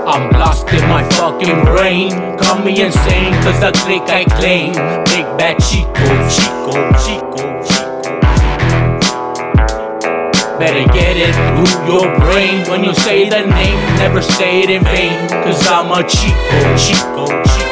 I'm lost in my fucking brain. Call me insane, cause the click I claim. Big bad Chico, Chico, Chico, Chico. Better get it through your brain. When you say the name, never say it in vain. Cause I'm a Chico, Chico, Chico.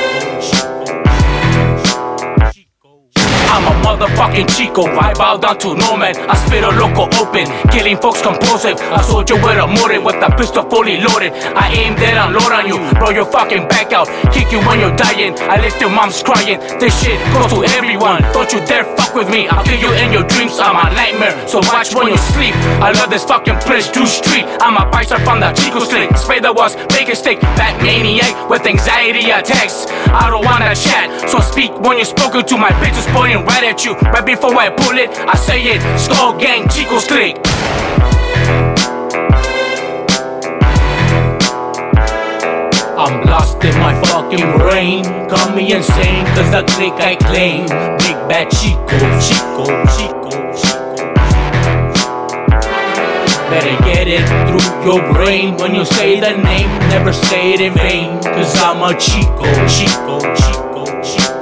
I'm a motherfucking Chico, I bow down to no man. I spit a loco open, killing folks compulsive. A soldier with a motive, with a pistol fully loaded. I aim dead and load on you, blow your fucking back out. Kick you when you're dying, I lift your mom's crying. This shit goes to everyone, don't you dare fuck with me. I'll kill you in your dreams, I'm a nightmare, so watch when you sleep. I love this fucking place, Drew Street. I'm a bison from the Chico slick. Spade the was, make a stick, fat maniac with anxiety attacks. I don't wanna chat, so speak when you're spoken to. My bitch is pointing right at you. Right before I pull it, I say it. Skull Gang, Chico Slick. I'm lost in my fucking brain. Call me insane, cause the click I claim. Big bad Chico, Chico, Chico, Chico. Better get it through your brain. When you say the name, never say it in vain. Cause I'm a Chico, Chico, Chico, Chico.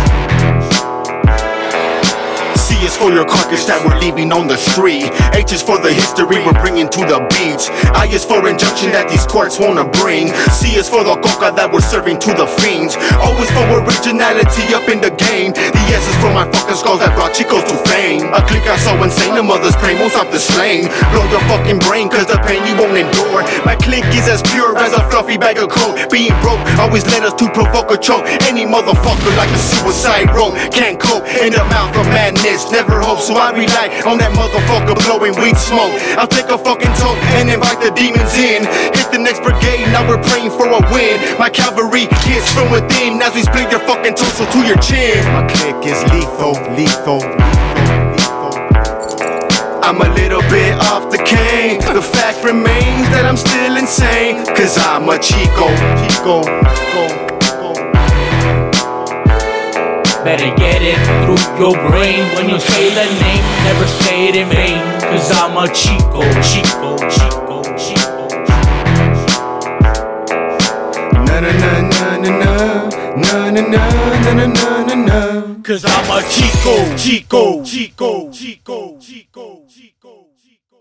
C is for your carcass that we're leaving on the street. H is for the history we're bringing to the beach. I is for injunction that these courts wanna bring. C is for the coca that we're serving to the fiends. O is for originality up in the game. The S is for my fucking skulls that brought Chicos to fame. A clique out so insane, the mother's brain won't stop the slaying. Blow your fucking brain cause the pain you won't endure. My clique is as pure as a fluffy bag of coke. Being broke always led us to provoke a choke. Any motherfucker like a suicide rope can't cope in the mouth of madness. Never hope, so I rely on that motherfucker blowing weed smoke. I'll take a fucking toke and invite the demons in. Hit the next brigade, now we're praying for a win. My cavalry hits from within as we split your fucking torso to your chin. My clique is lethal, lethal, lethal. I'm a little bit off the cane. The fact remains that I'm still insane. Cause I'm a Chico, Chico, Chico. Better get it through your brain. When you say the name, never say it in vain. Cause I'm a Chico, Chico, Chico, Chico. Na na na na na na na na na na na na. Cause I'm a Chico, Chico, Chico, Chico, Chico, Chico, Chico.